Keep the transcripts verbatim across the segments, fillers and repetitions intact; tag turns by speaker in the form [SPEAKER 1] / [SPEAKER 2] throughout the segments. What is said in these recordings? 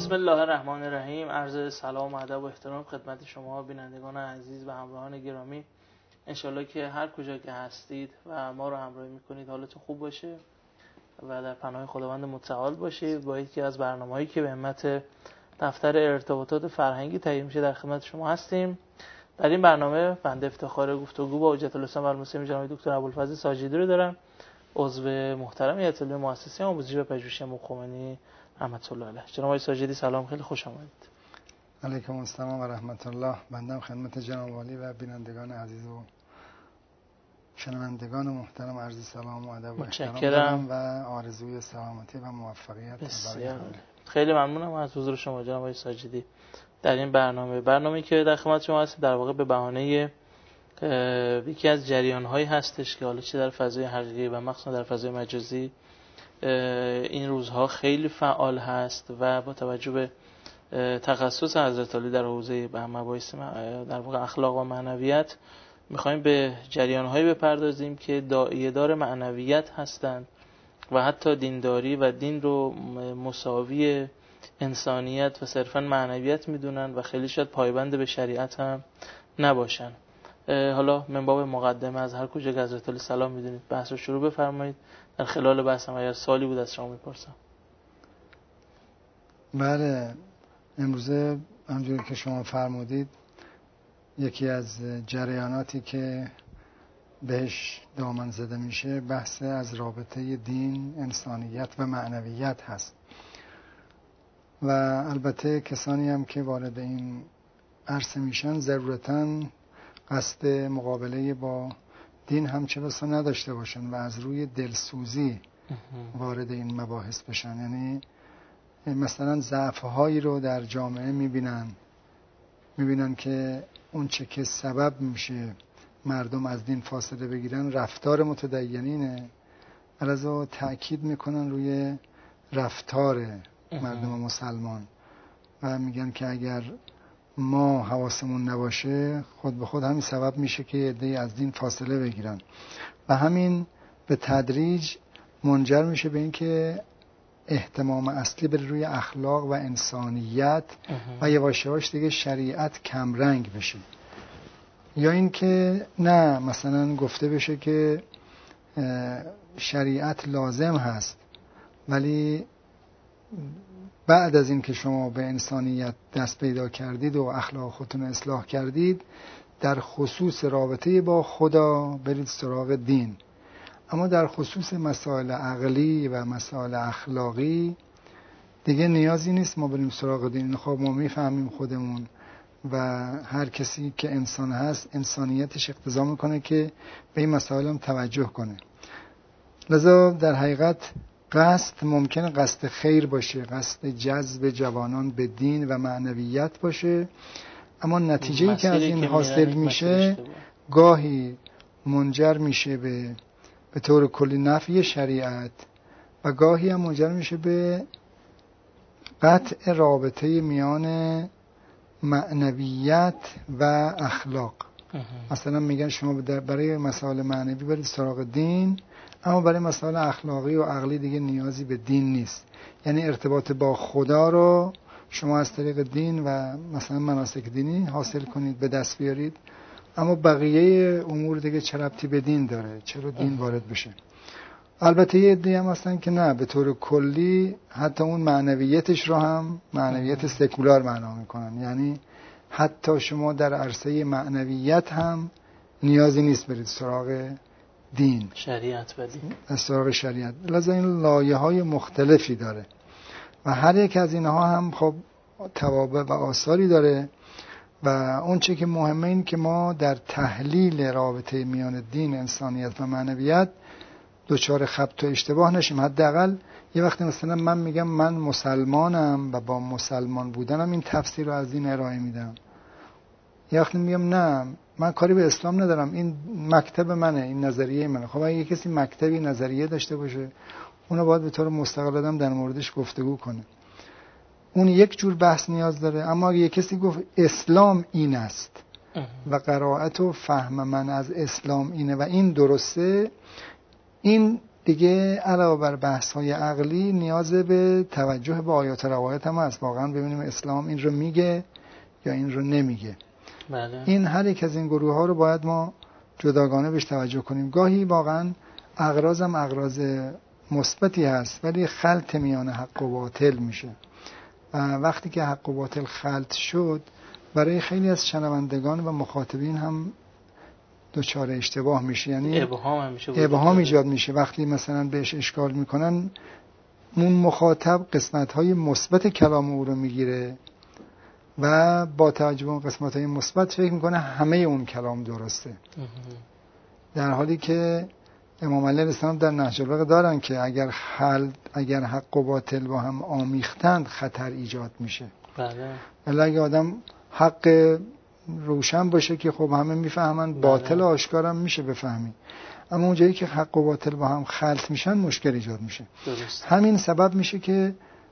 [SPEAKER 1] بسم الله الرحمن الرحیم. عرض سلام و ادب و احترام خدمت شما بینندگان عزیز و همراهان گرامی. انشالله که هر کجا که هستید و ما رو همراهی میکنید حالتون خوب باشه و در پناه خداوند متعال باشید. با یکی از برنامه‌هایی که به همت دفتر ارتباطات فرهنگی تهیه میشه در خدمت شما هستیم. در این برنامه بنده افتخار گفتگو با حجت الاسلام و المسلمین جناب دکتر ابوالفضل ساجدی رو دارم، عضو محترم هیئت علمی مؤسسه آموزشی و پژوهشی امام خمینی رحمت الله علیه. جناب آقای ساجدی سلام، خیلی خوش آمدید.
[SPEAKER 2] علیکم السلام و رحمت الله. بنده خدمت جناب عالی و بینندگان عزیز و شنوندگان محترم عرض سلام و ادب و احترام دارم و آرزوی سلامتی و موفقیت برای همه.
[SPEAKER 1] خیلی ممنونم از حضور شما جناب آقای ساجدی در این برنامه. برنامه‌ای که در خدمت شما هست در واقع به بهانه یکی از جریان‌هایی هستش که حالا چه در فضای حقیقی و مخصوصا در فضای مجازی این روزها خیلی فعال هست و با توجه به تخصص حضرت علی در حوزه مباحث در واقع اخلاق و معنویت می‌خوایم به جریان‌هایی بپردازیم که داعیه‌دار معنویت هستند و حتی دینداری و دین رو مساوی انسانیت و صرفاً معنویت می‌دونن و خیلی شاید پایبند به شریعت هم نباشن. حالا من باب مقدمه از هر کجا که حضرت علی سلام می‌دونید بحث رو شروع بفرمایید. در خلال بحثم اگر سوالی بود از شما می‌پرسم.
[SPEAKER 2] بله، امروزه همونجوری که شما فرمودید یکی از جریاناتی که بهش دامن زده میشه بحث از رابطه دین، انسانیت و معنویت هست و البته کسانی هم که وارد این عرصه میشن ضرورتاً قصد مقابله با دین هم چه بسا نداشته باشن و از روی دلسوزی وارد این مباحث بشن. یعنی مثلا ضعف‌هایی رو در جامعه میبینن میبینن که اون چه که سبب میشه مردم از دین فاصله بگیرن رفتار متدینینه، علاوه تأکید میکنن روی رفتار مردم مسلمان و میگن که اگر ما حواسمون نباشه خود به خود همین سبب میشه که عده‌ای از دین فاصله بگیرن و همین به تدریج منجر میشه به این که اهتمام اصلی بره روی اخلاق و انسانیت و یواش یواش دیگه شریعت کمرنگ بشه، یا این که نه مثلا گفته بشه که شریعت لازم هست ولی بعد از این که شما به انسانیت دست پیدا کردید و اخلاق خودتون اصلاح کردید در خصوص رابطه با خدا برید سراغ دین. اما در خصوص مسائل عقلی و مسائل اخلاقی دیگه نیازی نیست ما بریم سراغ دین. خب ما میفهمیم خودمون و هر کسی که انسان هست انسانیتش اقتضا میکنه که به این مسائل هم توجه کنه. لذا در حقیقت قصد ممکنه قصد خیر باشه، قصد جذب جوانان به دین و معنویت باشه، اما نتیجه‌ای که از این حاصل میشه گاهی منجر میشه به به طور کلی نفی شریعت و گاهی هم منجر میشه به قطع رابطه میان معنویت و اخلاق. مثلا میگن شما برای مسائل معنوی برید سراغ دین اما برای مسائل اخلاقی و عقلی دیگه نیازی به دین نیست. یعنی ارتباط با خدا رو شما از طریق دین و مثلا مناسک دینی حاصل کنید، به دست بیارید، اما بقیه امور دیگه چه ربطی به دین داره؟ چرا دین وارد بشه؟ البته یه عده‌ای هم هستن که نه، به طور کلی حتی اون معنویتش رو هم معنویت سکولار معنا میکنن. یعنی حتی شما در عرصه معنویت هم نیازی نیست برید سراغ دین،
[SPEAKER 1] شریعت بدین،
[SPEAKER 2] از سراغ شریعت. لذا این لایه‌های مختلفی داره و هر یک از اینها هم خب توابع و آثاری داره و اون چه که مهمه این که ما در تحلیل رابطه میان دین، انسانیت و معنویت دوچار خبط و اشتباه نشیم. حداقل یه وقتی مثلا من میگم من مسلمانم و با مسلمان بودنم این تفسیر رو از دین ارائه میدم، یه وقتی میگم نه من کاری به اسلام ندارم این مکتب منه، این نظریه منه. خب اگه کسی مکتبی نظریه داشته باشه اونو باید به طور مستقل آدم در موردش گفتگو کنه، اون یک جور بحث نیاز داره. اما اگه کسی گفت اسلام این است و قرائت و فهم من از اسلام اینه و این درسته، این دیگه علاوه بر بحث‌های عقلی نیاز به توجه به آیات و روایات هم هست، واقعا ببینیم اسلام این رو میگه یا این رو نمیگه.
[SPEAKER 1] بله.
[SPEAKER 2] این هر یک از این گروه ها رو باید ما جداگانه بهش توجه کنیم. گاهی واقعا اغراض هم اغراض مثبتی هست ولی خلط میان حق و باطل میشه و وقتی که حق و باطل خلط شد برای خیلی از شنوندگان و مخاطبین هم دچار اشتباه میشه، یعنی
[SPEAKER 1] ابهام هم میشه،
[SPEAKER 2] ابهام ایجاد میشه. وقتی مثلا بهش اشکال میکنن اون مخاطب قسمت‌های مثبت کلام او رو میگیره و با توجه به اون قسمت‌های مثبت فکر میکنه همه اون کلام درسته، در حالی که امام علی علیه السلام در نهج البلاغه دارن که اگر حل اگر حق و باطل با هم آمیختند خطر ایجاد میشه.
[SPEAKER 1] بله.
[SPEAKER 2] ولی اگه آدم حق روشن باشه که خب همه میفهمن، باطل آشکارم میشه بفهمی، اما اونجایی که حق و باطل با هم خلط میشن مشکل ایجاد میشه.
[SPEAKER 1] درست.
[SPEAKER 2] همین سبب میشه که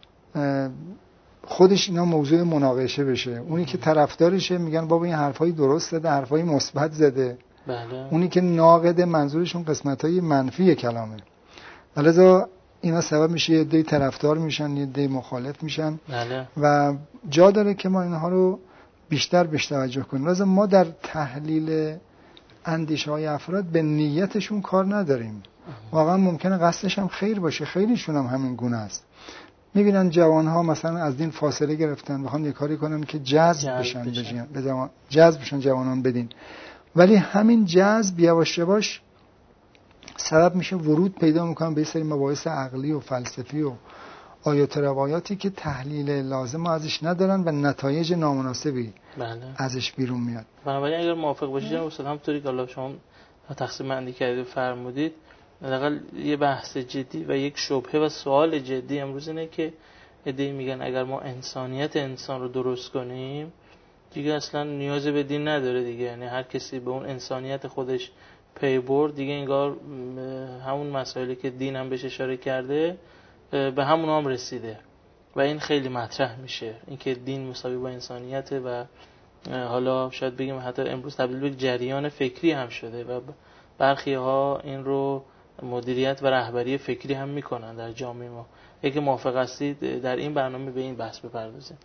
[SPEAKER 2] خودش اینا موضوع مناقشه بشه. اونی که طرفدارشه میگن بابا این حرفای درست زده، حرفای مثبت زده.
[SPEAKER 1] بله.
[SPEAKER 2] اونی که ناقد منظورشون قسمت‌های منفی کلامه. لذا اینا سبب میشه یه عده طرفدار میشن، یه عده مخالف میشن.
[SPEAKER 1] بله.
[SPEAKER 2] و جا داره که ما اینها رو بیشتر بهش توجه کنیم. لذا ما در تحلیل اندیشه‌های افراد به نیتشون کار نداریم. واقعا ممکنه قصدش هم خیر باشه، خیلیشون هم همین گونه است. میبینن جوانها مثلا از دین فاصله گرفتن، بخوان یه کاری کنن که جذب بشن بشن به جوان جذب بشن جوانان بدین، ولی همین جذب یواش یواش سبب میشه ورود پیدا میکنن به سری مباحث عقلی و فلسفی و آیات و روایاتی که تحلیل لازم ازش ندارن و نتایج نامناسبی
[SPEAKER 1] بله.
[SPEAKER 2] ازش بیرون میاد.
[SPEAKER 1] بنابراین اگر موافق باشید جناب استاد، همونطوری که الله شما تقسیم بندی کردید و فرمودید، حداقل یه بحث جدی و یک شبهه و سوال جدی امروز اینه که ایده میگن اگر ما انسانیت انسان رو درست کنیم دیگه اصلا نیاز به دین نداره دیگه، یعنی هر کسی به اون انسانیت خودش پی برد دیگه انگار همون مسائلی که دین هم بهش اشاره کرده به همون هم رسیده و این خیلی مطرح میشه، اینکه دین مساوی با انسانیت و حالا شاید بگیم حتی امروز تبدیل به جریان فکری هم شده و برخی ها این رو مدیریت و رهبری فکری هم میکنن در جامعه ما. اگه موافق هستید در این برنامه به این بحث بپردازیم.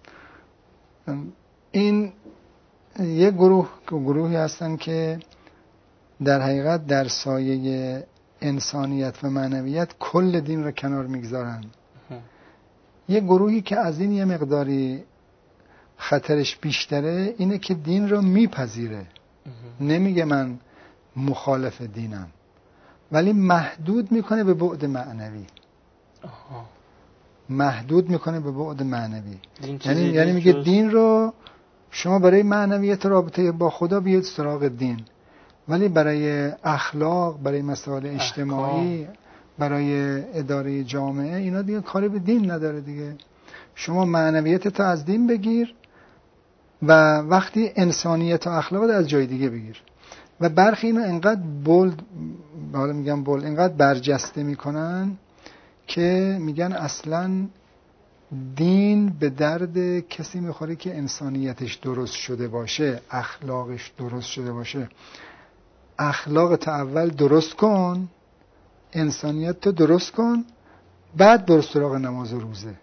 [SPEAKER 2] این یک گروه گروهی هستن که در حقیقت در سایه انسانیت و معنویت کل دین رو کنار میگذارن. یک گروهی که از این یه مقداری خطرش بیشتره اینه که دین رو میپذیره، نمیگه من مخالف دینم، ولی محدود میکنه به بعد معنوی.
[SPEAKER 1] آها.
[SPEAKER 2] محدود میکنه به بعد معنوی، یعنی
[SPEAKER 1] یعنی
[SPEAKER 2] میگه دین رو شما برای معنویت رابطه با خدا بیاید سراغ دین، ولی برای اخلاق، برای مسائل اجتماعی، برای اداره جامعه اینا دیگه کاری به دین نداره دیگه. شما معنویت تو از دین بگیر و وقتی انسانیت و اخلاق از جای دیگه بگیر. و برخی اینا انقدر بولد، حالا میگم بولد، انقدر برجسته میکنن که میگن اصلا دین به درد کسی میخوره که انسانیتش درست شده باشه، اخلاقش درست شده باشه. اخلاق تا اول درست کن، انسانیت تو درست کن، بعد برو سراغ نماز و روزه.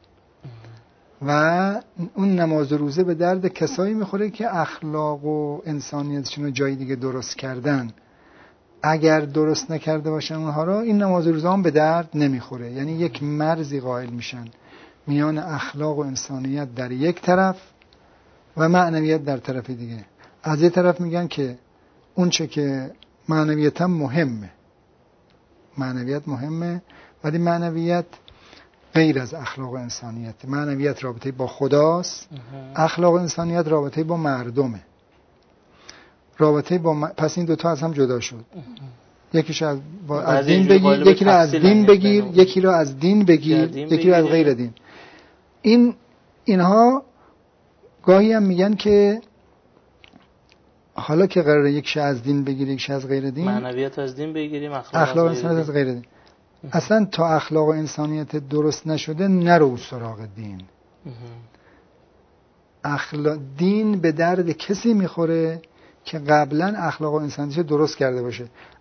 [SPEAKER 2] و اون نماز و روزه به درد کسایی میخوره که اخلاق و انسانیتشون رو جای دیگه درست کردن. اگر درست نکرده باشن اونها رو، این نماز و روزه هم به درد نمیخوره. یعنی یک مرزی قائل میشن میان اخلاق و انسانیت در یک طرف و معنویت در طرف دیگه. از یه طرف میگن که اون چه که معنویت هم مهمه، معنویت مهمه، ولی معنویت غیر از اخلاق و انسانیت. معنویت رابطه با خداست، اخلاق و انسانیت رابطه با مردمه. رابطه با م... پس این دوتا از هم جدا شد. یکیش از با از دین بگیر، یکی رو از دین بگیر، یکی رو از دین بگیر، یکی رو از غیر دین. این اینها گاهی هم میگن که حالا که قراره یکیش از دین بگیری یکیش از غیر دین،
[SPEAKER 1] معنویت از دین بگیریم، اخلاق,
[SPEAKER 2] اخلاق از انسانیت از غیر دین. اصلا تا اخلاق و انسانیت درست نشده نرو سراغ دین. اخلاق دین به درد کسی میخوره که قبلا اخلاق و انسانیت درست کرده باشه.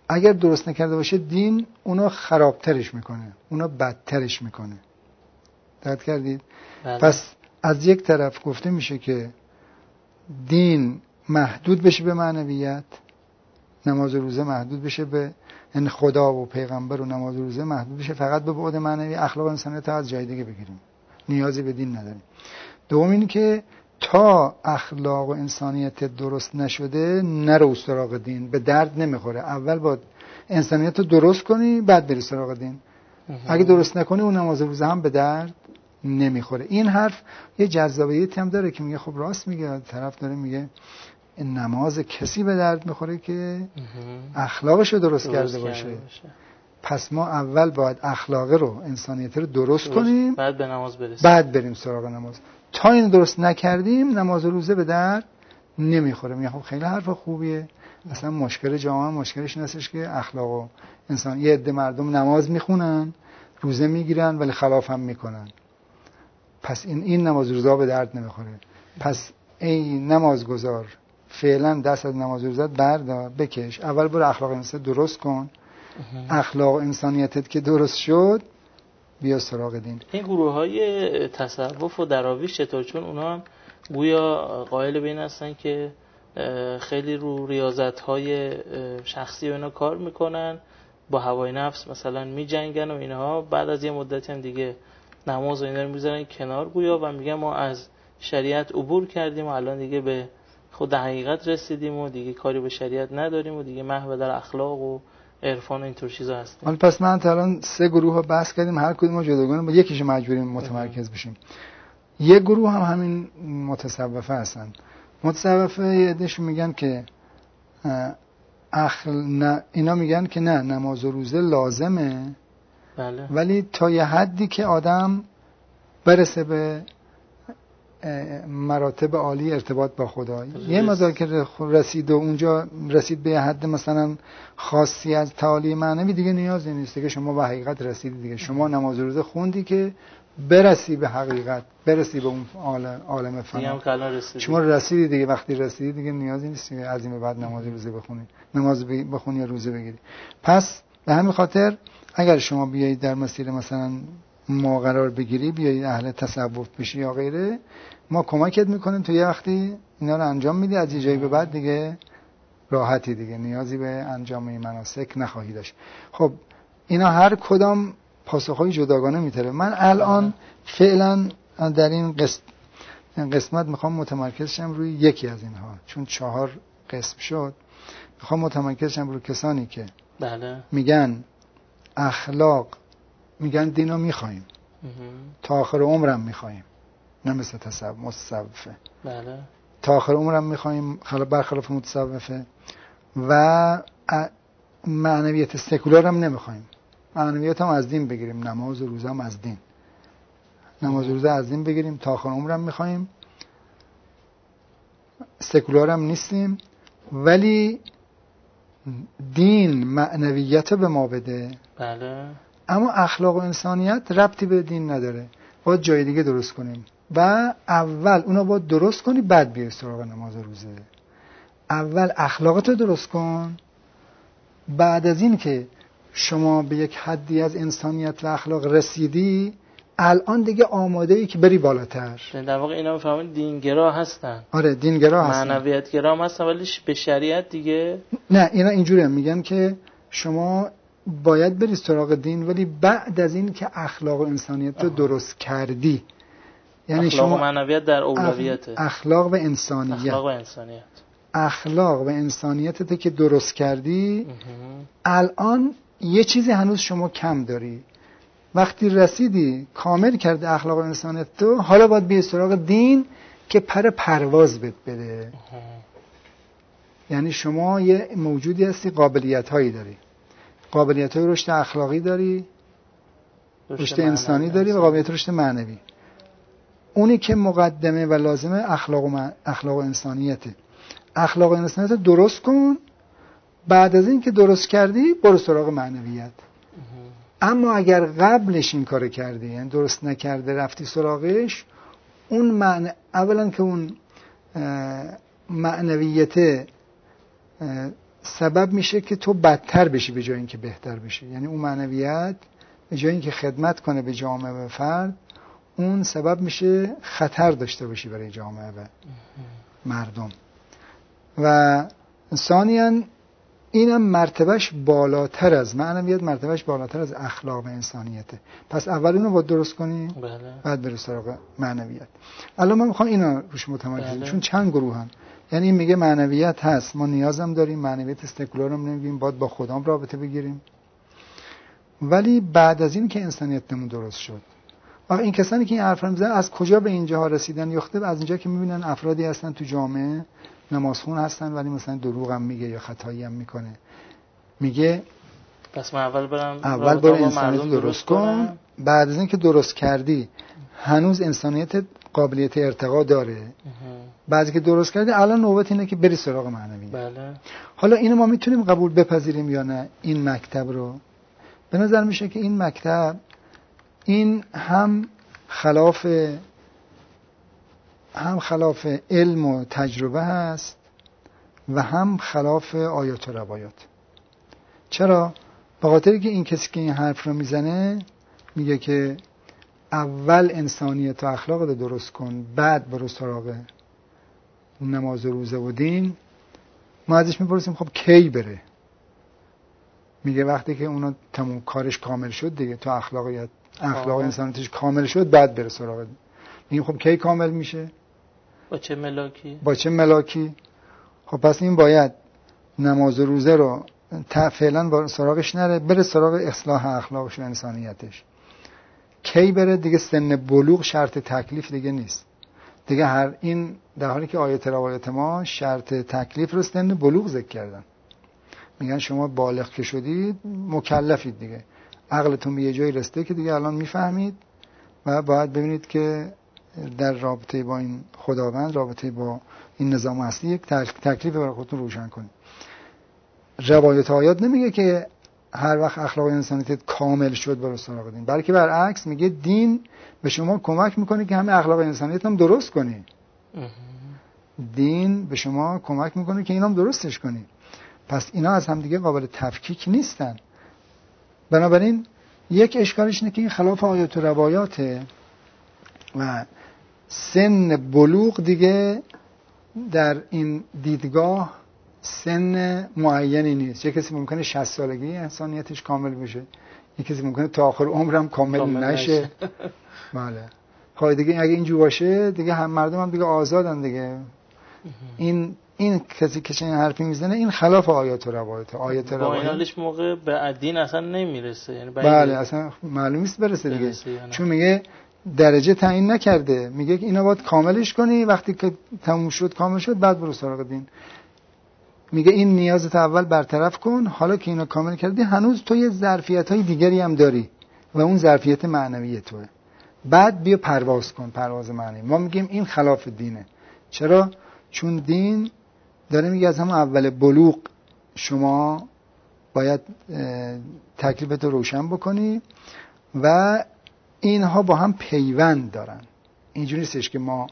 [SPEAKER 2] اگر درست نکرده باشه دین اونو خرابترش میکنه، اونو بدترش میکنه. دقت کردید؟ بله. پس از یک طرف گفته میشه که دین محدود بشه به معنویت، نماز و روزه محدود بشه به ان خدا و پیغمبر و نماز و روزه محدود بشه فقط به بعد معنوی، اخلاق انسانیت از جای دیگه بگیریم، نیازی به دین نداریم. دوم این که تا اخلاق و انسانیت درست نشده نرو سراغ دین، به درد نمیخوره. اول باید انسانیت رو درست کنی بعد بری سراغ دین. اگه درست نکنی اون نماز روزه هم به درد نمیخوره. این حرف یه جذابیتی هم داره که میگه خب راست میگه، طرف داره میگه نماز کسی به درد میخوره که اخلاقش رو درست, درست کرده باشه. باشه پس ما اول باید اخلاق رو، انسانیت رو درست, درست کنیم
[SPEAKER 1] بعد به نماز برسیم،
[SPEAKER 2] بعد بریم سراغ نماز. تا این درست نکردیم نماز و روزه به درد نمیخوره. میگه خب خیلی حرف خوبیه، اصلا مشکل جامعه مشکلش این هستش که اخلاق و انسان، یه عده مردم نماز میخونن روزه میگیرن ولی خلاف هم میکنن، پس این این نماز روزه به درد نمیخوره. پس ای نمازگزار فعلا دست از نماز روزت بردار، بکش، اول برو اخلاق انسان درست کن، اخلاق انسانیتت که درست شد بیا سراغ دین.
[SPEAKER 1] این گروه های تصوف و دراویش چطور؟ چون اونا هم گویا قائل به این هستن که خیلی رو ریاضت های شخصی و اینا کار میکنن، با هوای نفس مثلا میجنگن و اینها، بعد از یه مدتی هم دیگه نماز و اینا رو میذارن کنار گویا و میگن ما از شریعت عبور کردیم و الان دیگه به خود حقیقت رسیدیم و دیگه کاری به شریعت نداریم و دیگه محو در اخلاق و عرفان و اینطور چیزا هستیم.
[SPEAKER 2] حالا پس من تا الان سه گروه رو بحث کردیم، هر کدوم جداگانه با یکیش مجبوریم متمرکز بشیم. یک گروه هم همین متصوفه هستن. متصوفه یه عده‌شون میگن که اخل نه، اینا میگن که نه، نماز و روزه لازمه،
[SPEAKER 1] بله.
[SPEAKER 2] ولی تا یه حدی که آدم برسه به مراتب عالی ارتباط با خدا، یه مقدار که رسید و اونجا رسید به حد مثلا خاصی از تعالی معنوی دیگه نیازی نیست دیگه، شما به حقیقت رسیدی دیگه. شما نماز و روزه خوندی که برسی به حقیقت، برسی به اون عالم عالم فنا، شما رسیدی دیگه. وقتی رسیدی دیگه نیازی نیست که از این بعد نماز و روزه بخونی، نماز بخونی یا روزه بگیری. پس به همین خاطر اگر شما بیایید در مسیر مثلا ما قرار بگیری، بیایید اهل تصوف بشی یا غیره، ما کمکت میکنیم تو یه وقتی اینا رو انجام میدی، از یه جایی به بعد دیگه راحتی، دیگه نیازی به انجام این مناسک نخواهی داشت. خب اینا هر کدام پاسخهای جداگانه میتره. من الان فعلا در این قسم قسمت میخوام متمرکز شم روی یکی از اینها، چون چهار قسم شد. میخوام متمرکز شم روی کسانی که
[SPEAKER 1] بله.
[SPEAKER 2] میگن اخلاق، میگن دینو میخوایم تا آخر عمرم میخوایم، نه مثل تصوف متصوفه،
[SPEAKER 1] بله.
[SPEAKER 2] تا آخر عمرم میخوایم برخلاف متصوفه، و معنویت سکولار هم نمیخوایم، معنویت هم از دین بگیریم، نماز و روزه هم از دین، نماز و روزه از دین بگیریم، تا آخر عمرم میخوایم، سکولار هم نیستیم، ولی دین معنویت به ما بده.
[SPEAKER 1] بله.
[SPEAKER 2] اما اخلاق و انسانیت ربطی به دین نداره، باید جای دیگه درست کنیم و اول اونا باید درست کنی بعد بیای سراغ نماز و روزه. اول اخلاقتو درست کن، بعد از این که شما به یک حدی از انسانیت و اخلاق رسیدی، الان دیگه آماده ای که بری بالاتر.
[SPEAKER 1] در واقع اینا میفهمن دینگرا هستن.
[SPEAKER 2] آره دینگرا هستن،
[SPEAKER 1] معنویت گرا هم هستن، ولی به شریعت دیگه
[SPEAKER 2] نه. اینا اینجوری هم میگن که شما باید بری سراغ دین، ولی بعد از این که اخلاق و انسانیت رو درست کردی.
[SPEAKER 1] یعنی اخلاق شما و معنویت در اولویته.
[SPEAKER 2] اخلاق و انسانیت
[SPEAKER 1] اخلاق و انسانیت
[SPEAKER 2] اخلاق و انسانیتت که درست کردی، الان یه چیزی هنوز شما کم داری. وقتی رسیدی کامل کردی اخلاق و انسانیت تو، حالا باید بیای سراغ دین که پر پرواز بهت بده. یعنی شما یه موجودی هستی، قابلیت هایی داری، قابلیت های رشد اخلاقی داری، رشد انسانی داری و قابلیت رشد معنوی. اونی که مقدمه و لازمه اخلاق و, من... اخلاق و انسانیته. اخلاق و انسانیت درست کن، بعد از این که درست کردی برو سراغ معنویت. اما اگر قبلش این کار کردی، یعنی درست نکرده رفتی سراغش، اون معنی اولا که اون معنویت سبب میشه که تو بدتر بشی به جای اینکه بهتر بشی. یعنی اون معنویت به جای اینکه خدمت کنه به جامعه و فرد، اون سبب میشه خطر داشته باشی برای جامعه و مردم. و ثانیاً اینم مرتبهش بالاتر از معنویت، مرتبهش بالاتر از اخلاق و انسانیته. پس اول اینو باید درست کنی،
[SPEAKER 1] بله.
[SPEAKER 2] بعد بریم سراغ معنویت. الان من میخوام اینو روش متمرکز بشم، چون چند گروهن. یعنی این میگه معنویت هست، ما نیازم داریم، معنویت سکولار هم نمیگیم، باید با خودم رابطه بگیریم. ولی بعد از این که انسانیتمون درست شد، آخه این کسانی که این حرف رو میزنن از کجا به اینجاها رسیدن؟ یخته از اینجا که میبینن افرادی هستن تو جامعه نمازخون هستن ولی مثلا دروغ هم میگه یا خطایی هم میکنه. میگه
[SPEAKER 1] پس من اول برم
[SPEAKER 2] اول برو انسانیت درست, درست کن، بعد از این که درست کردی هنوز انسانیت قابلیت ارتقا داره، بعد از که درست کردی الان نوبت اینه که بری سراغ معنویت.
[SPEAKER 1] بله.
[SPEAKER 2] حالا اینو ما میتونیم قبول بپذیریم یا نه این مکتب رو؟ به نظر میشه که این مکتب این هم خلاف هم خلاف علم و تجربه هست و هم خلاف آیات و روایات. چرا؟ به خاطر که این کسی که این حرف رو میزنه میگه که اول انسانیت و اخلاق رو درست کن، بعد برو سراغ نماز و روزه و دین. ما ازش میپرسیم خب کی بره؟ میگه وقتی که اونا تموم کارش کامل شد دیگه، تو اخلاقیات اخلاق انسانیتش کامل شد بعد بره سراغ. میگیم خب کی کامل میشه؟
[SPEAKER 1] با چه ملاکی؟
[SPEAKER 2] با چه ملاکی؟ خب پس این باید نماز و روزه رو فعلا با سراغش نره، بره سراغ اصلاح اخلاقش و انسانیتش. کی بره؟ دیگه سن بلوغ شرط تکلیف دیگه نیست دیگه. هر این در حالی که آیات روایت ما شرط تکلیف رو سن بلوغ ذکر کردن، میگن شما بالغ که شدید مکلفید دیگه، عقلتون به یه جایی رسیده که دیگه الان میفهمید و باید ببینید که در رابطه با این خداوند، رابطه با این نظام اصلی یک تکلیف برای خودتون روشن کنید. روایت آیات نمیگه که هر وقت اخلاق انسانیت کامل شد برو سراغ دین، بلکه برعکس میگه دین به شما کمک میکنه که همه اخلاق انسانیت هم درست کنی. دین به شما کمک میکنه که اینام درستش کنی. پس اینا از هم دیگه قابل تفکیک نیستن. بنابراین یک اشکالش اینه که این خلاف آیات و روایاته و سن بلوغ دیگه در این دیدگاه سن معینی نیست. یک کسی ممکنه شصت سالگی انسانیتش کامل بشه، یک کسی ممکنه تا آخر عمرم کامل, کامل نشه. بله. خب دیگه اگه اینجور باشه دیگه هم مردم هم دیگه آزادن دیگه. این این کسی که این حرفی میزنه این خلاف آیات و روایت. آیات و روایت با
[SPEAKER 1] اینالش موقع به دین اصلا نمیرسه، یعنی
[SPEAKER 2] بله اصلا معلوم نیست برسه دیگه، چون میگه درجه تعیین نکرده، میگه که اینا باید کاملش کنی، وقتی که تموم شد کامل شد بعد برو سراغ دین. میگه این نیازت اول برطرف کن، حالا که اینا کامل کردی هنوز تو یه ظرفیت‌های دیگری هم داری و اون ظرفیت معنوی توئه، بعد بیا پرواز کن، پرواز معنوی. ما میگیم این خلاف دینه. چرا؟ چون دین داره میگه از همون اول بلوغ شما باید تکلیفت رو روشن بکنی و اینها با هم پیوند دارن. اینجوری نیستش که ما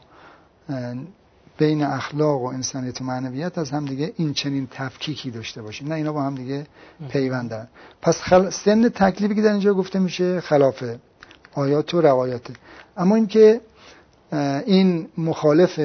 [SPEAKER 2] بین اخلاق و انسانیت و معنویت از هم دیگه این چنین تفکیکی داشته باشیم، نه، اینا با هم دیگه پیوند دارن. پس خل... سن تکلیفی که در اینجا گفته میشه خلاف آیات و روایاته. اما این که این مخالف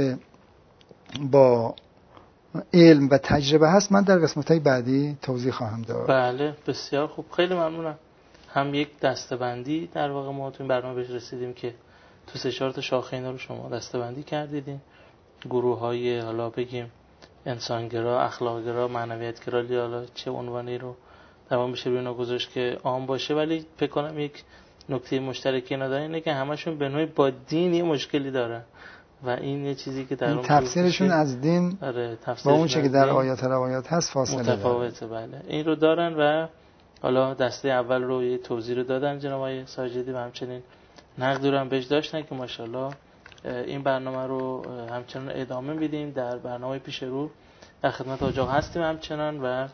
[SPEAKER 2] با علم و تجربه هست من در قسمت‌های بعدی توضیح خواهم داد.
[SPEAKER 1] بله بسیار خوب، خیلی ممنونم. هم یک دسته‌بندی در واقع ما تو این برنامه بهش رسیدیم که تو سه چهار تا شاخه اینا رو شما دسته‌بندی کردید، گروه‌های حالا بگیم انسانگرا، اخلاقگرا، معنویتگرا، حالا چه عنوانی رو تمام بشه روی اینا گذاشت که عام باشه، ولی فکر کنم یک نکته مشترکی اینا داره اینه که همشون به نوعی با دین یه مشکلی دارن و این یه چیزی که در اون
[SPEAKER 2] تفسیرشون از دین
[SPEAKER 1] آره
[SPEAKER 2] با اون چیزی که در آیات روایات هست فاصله
[SPEAKER 1] متفاوته. بله این رو دارن و حالا دسته اول رو یه توضیح رو دادن جناب آقای ساجدی و همچنین نقد رو هم بهش داشتن که ماشاءالله این برنامه رو همچنان ادامه میدیم. در برنامه پیش رو در خدمت آقا هستیم همچنان و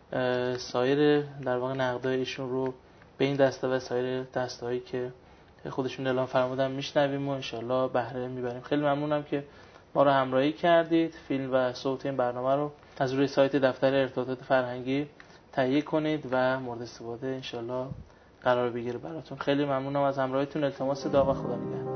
[SPEAKER 1] سایر در واقع نقدای ایشون رو به این دسته و سایر دسته‌هایی که خودشون اعلام فرمودن میشنویم و ان شاءالله بهره میبریم. خیلی ممنونم که ما رو همراهی کردید. فیلم و صوت این برنامه رو از روی سایت دفتر ارتباطات فرهنگی تهیه کنید و مورد استفاده انشالله قرار بگیره براتون. خیلی ممنونم از همراهیتون. التماس دعا و خدا نگهدار.